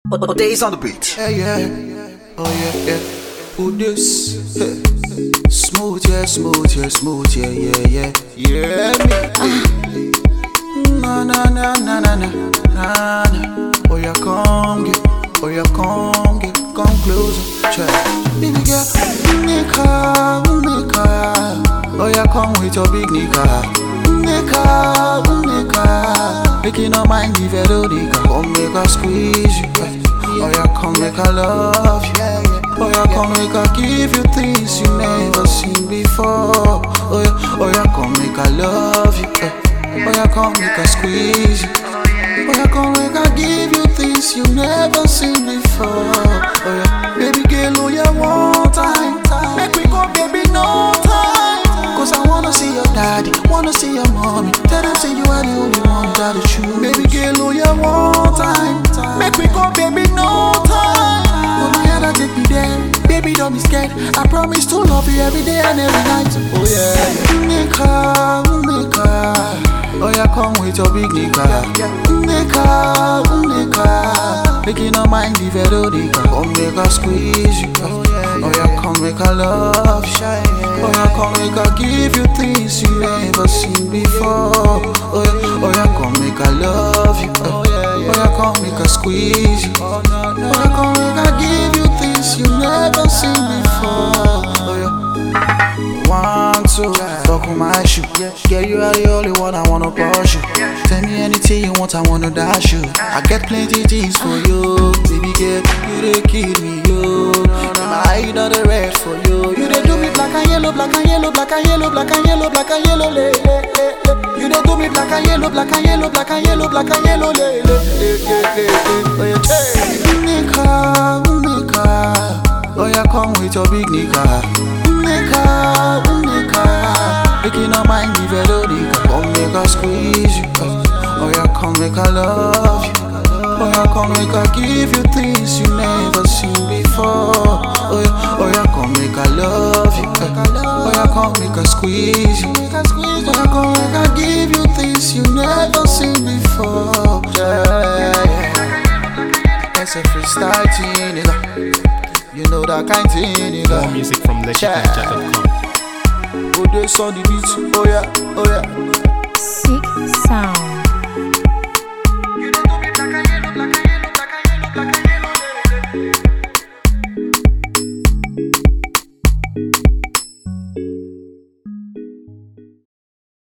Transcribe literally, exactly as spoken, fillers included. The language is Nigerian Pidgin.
Days on the beat. Yeah, yeah. Oh, yeah, yeah. Who this? Hey. Smooth, yeah, smooth, yeah, smooth, yeah, yeah, yeah. Yeah, me. Na, na, na, na, na, na, na, na. Oh, yeah, come, get. Oh, yeah, come, get. Come closer. Check. Baby girl, nika, nika. Oh, yeah, come with your big nika. Nika, nika. Make you no mind the veronica. Come make her squeeze you. Oh, yeah, come make her love you. Oh, yeah, come make her give you things you never seen before. Oh, yeah, oh, yeah, come make her love you. Oh, yeah, come make her squeeze you. Oh, yeah, come make her give you things you never seen before. Oh, yeah, baby girl, oh, yeah, one time. Make me go, baby, no time. Cause I wanna see your daddy, wanna see your mommy. Tell them say you are the only one that is true. Baby girl, oh, yeah, one time. Make me go, baby, no time. Oh, my head, take me there. Baby, don't be scared. I promise to love you every day and every night. Oh, yeah. Nika, Nika. Oh, yeah, come with your big nika. Nika, Nika. Make you no mind the veronica. Come make her squeeze you. Oh, yeah, come make her love you. Oh, yeah, come make her give you things you never seen before. Oh, yeah, oh, yeah, come make her love you. Oh, yeah, come make her squeeze you. Oh, yeah, come make her give you things you never seen before. Oh, yeah. One, two, talk on my shoe. Yeah, you are the only one I wanna push you. Tell me anything you want, I wanna dash you. I get plenty things for you, baby girl. You dey kill me, yo. My eye not the red for you. You dey do me black and yellow, black and yellow, black and yellow, black and yellow, black and yellow, le, le, le, le. You dey do me black and yellow, black and yellow, black and yellow, black and yellow, le, le, le, le, le, le. Nika, Nika. Oh yeah, come with your big nika. Nika, Nika. Make you no mind the veronica. Come make her squeeze you. Oh yeah, come make her love you. Oh yeah, come make her give you things you never seen before. Oh yeah, oh yeah, come make her love you. Oh yeah, come make her squeeze you. Oh yeah, come make her give you things you never seen before. Yeah, yeah. It's a freestyle thing, nigga. You know that kind thing, nigga. More music from legit ninja dot com. Oh, this on the beat. Oh yeah, oh yeah.